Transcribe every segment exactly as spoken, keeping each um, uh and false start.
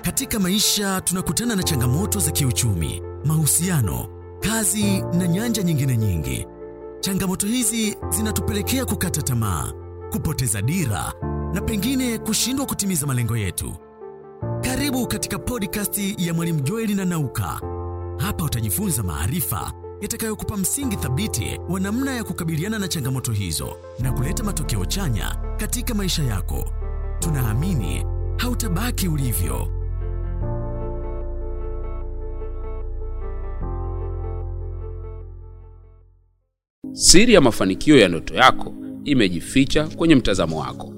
Katika maisha tunakutana na changamoto za kiuchumi, mahusiano, kazi na nyanja nyingine nyingi. Changamoto hizi zinatupelekea kukata tamaa, kupoteza dira na pengine kushindwa kutimiza malengo yetu. Karibu katika podcast ya Mwalimu Joel na Nauka. Hapa utajifunza maarifa yatakayokupa msingi thabiti wa namna ya kukabiliana na changamoto hizo na kuleta matokeo chanya katika maisha yako. Tunaamini hautabaki ulivyo. Siri ya mafanikio ya ndoto yako imejificha kwenye mtazamo wako.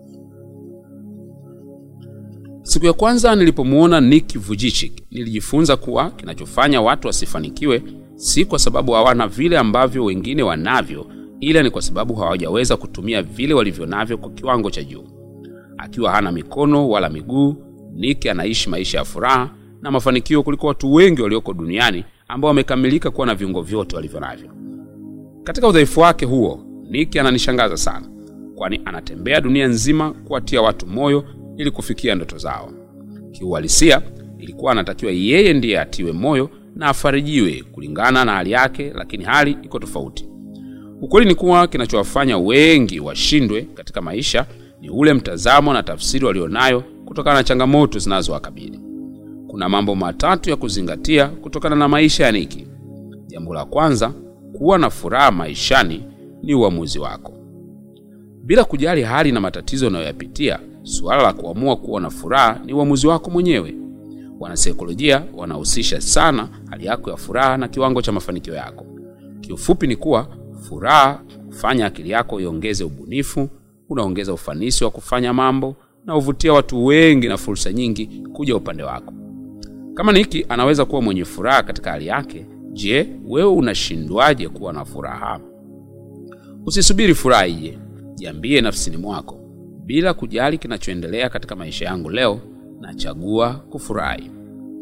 Siku ya kwanza nilipomuona Nick Vujicic, nilijifunza kuwa kinachofanya watu wasifanikiwe si kwa sababu hawana vile ambavyo wengine wanavyo, ila ni kwa sababu hawajaweza kutumia vile walivyo navyo kwa kiwango cha juu. Akiwa hana mikono wala miguu, Nick anaishi maisha ya furaha na mafanikio kuliko watu wengi walioko duniani ambao wamekamilika kuwa na viungo vyote walivyo navyo. Katika udhaifu wake huo, Nick ananishangaza sana, kwani anatembea dunia nzima kuwatia watu moyo ili kufikia ndoto zao. Kiuhalisia, ilikuwa anatakiwa yeye ndiye atiwe moyo na afarijiwe kulingana na hali yake, lakini hali iko tofauti. Ukweli ni kuwa kinachowafanya wengi washindwe katika maisha ni ule mtazamo na tafsiri walionayo kutokana na changamoto zinazowakabili. Kuna mambo matatu ya kuzingatia kutokana na maisha ya Nick. Jambo la kwanza, kuwa na furaha maishani ni uamuzi wako. Bila kujali hali na matatizo unayoyapitia, suala la kuamua kuwa na furaha ni uamuzi wako mwenyewe. Wanasaikolojia wanahusisha sana hali yako ya furaha na kiwango cha mafanikio yako. Kiufupi ni kuwa furaha hufanya akili yako iongeze ubunifu, unaongeza ufanisi wa kufanya mambo na uvutia watu wengi na fursa nyingi kuja upande wako. Kama Nick anaweza kuwa mwenye furaha katika hali yake, je, wewe unashindwaje kuwa na furaha? Usisubiri furaha ije, jiambie nafsini mwako, bila kujali kinachoendelea katika maisha yangu leo, nachagua kufurahi.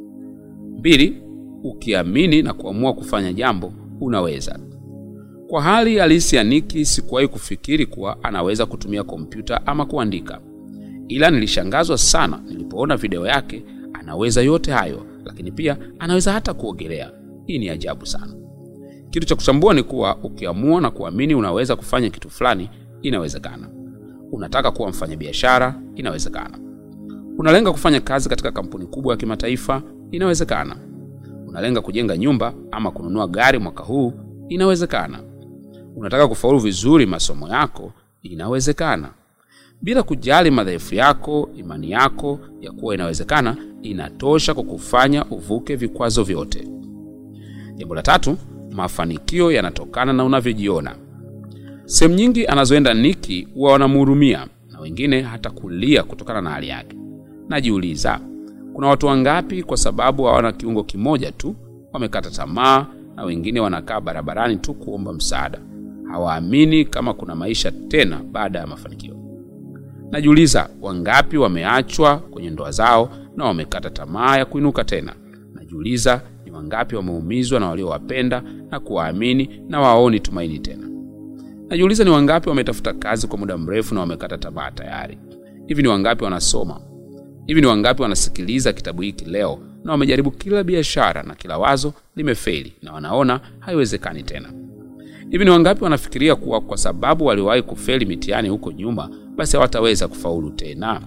Mbili, ukiamini na kuamua kufanya jambo, unaweza. Kwa hali halisi ya Nick, sikuwahi kufikiri kuwa anaweza kutumia kompyuta ama kuandika. Ila nilishangazwa sana nilipoona video yake, anaweza yote hayo, lakini pia anaweza hata kuogelea. Hii ni ajabu sana. Kitu cha kuchambua ni kuwa ukiamua na kuamini unaweza kufanya kitu fulani, inawezekana. Unataka kuwa mfanyabiashara, inawezekana. Unalenga kufanya kazi katika kampuni kubwa ya kimataifa, inawezekana. Unalenga kujenga nyumba ama kununua gari mwaka huu, inawezekana. Unataka kufaulu vizuri masomo yako, inawezekana. Bila kujali madhaifu yako, imani yako ya kuwa inawezekana inatosha kukufanya uvuke vikwazo vyote. Jambo la tatu, mafanikio yanatokana na unavyojiona. Sehemu nyingi anazoenda Nick huwa wanamhurumia na wengine hata kulia kutokana na hali yake. Najiuliza, kuna watu wangapi kwa sababu hawana kiungo kimoja tu wamekata tamaa, na wengine wanakaa barabarani tu kuomba msaada. Hawaamini kama kuna maisha tena baada ya mafanikio. Najiuliza, wangapi wameachwa kwenye ndoa zao na wamekata tamaa ya kuinuka tena. Najiuliza, ni wangapi wameumizwa na waliowapenda na kuwaamini na waoni tumaini tena. Najiuliza, ni wangapi wametafuta kazi kwa muda mrefu na wamekata tamaa tayari. Hivi ni wangapi wanasoma? Hivi ni wangapi wanasikiliza kitabu hiki leo na wamejaribu kila biashara na kila wazo limefeli na wanaona haiwezekani tena? Hivi ni wangapi wanafikiria kuwa kwa sababu waliwahi kufeli mitihani huko nyuma basi hawataweza kufaulu tena?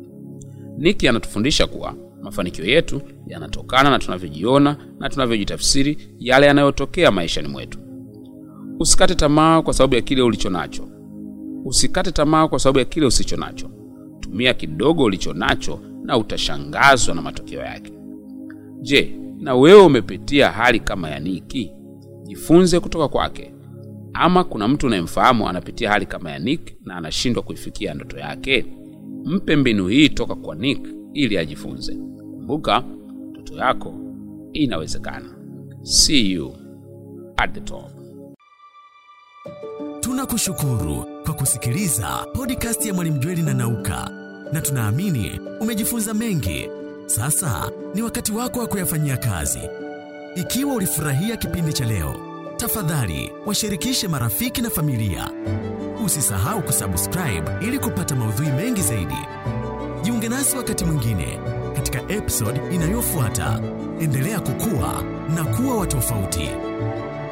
Nick anatufundisha kuwa mafanikio yetu yanatokana na tunavyojiona na tunavyojitafsiri yale yanayotokea maishani mwetu. Usikate tamaa kwa sababu ya kile ulichonacho. Usikate tamaa kwa sababu ya kile usichonacho. Tumia kidogo ulichonacho na utashangazwa na matokeo yake. Je, na wewe umepitia hali kama ya Nick? Jifunze kutoka kwake. Ama kuna mtu unayemfahamu anapitia hali kama ya Nick na anashindwa kuifikia ndoto yake? Mpe mbinu hii toka kwa Nick ili ajifunze. Kumbuka, ndoto yako inawezekana. See you at the top. Tunakushukuru kwa kusikiliza podcast ya Mwalimu Joel na Nauka, na tunaamini umejifunza mengi. Sasa ni wakati wako wa kuyafanyia kazi. Ikiwa ulifurahia kipindi cha leo, tafadhali washirikishe marafiki na familia. Usisahau kusubscribe ili kupata maudhui mengi zaidi. Jiunge nasi wakati mwingine katika katika episode inayofuata. Endelea kukua na kuwa wa tofauti.